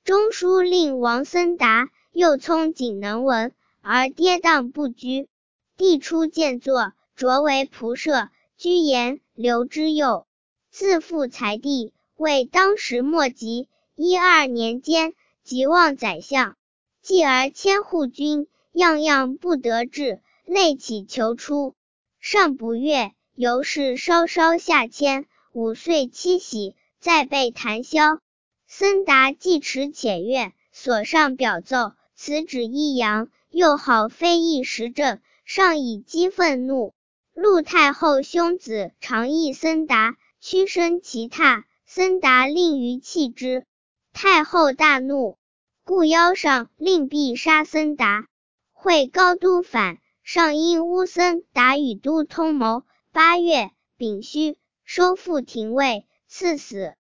中书令王僧达又聪谨能文，而跌宕不居。帝初见作，擢为仆射，居延留之右。自负才第，为当时末级。12年间，即望宰相，继而迁护军，样样不得志，累乞求出，上不悦，由是稍稍下迁。5岁七喜，再被弹销。僧达既耻且怨，所上表奏，此旨一扬，又好非议时政，上以激愤怒。陆太后兄子常议僧达，屈身其榻，僧达令于弃之。太后大怒，故邀上令必杀僧达。会高都反，上因诬僧达与都通谋。8月，丙戌，收复廷尉，赐死。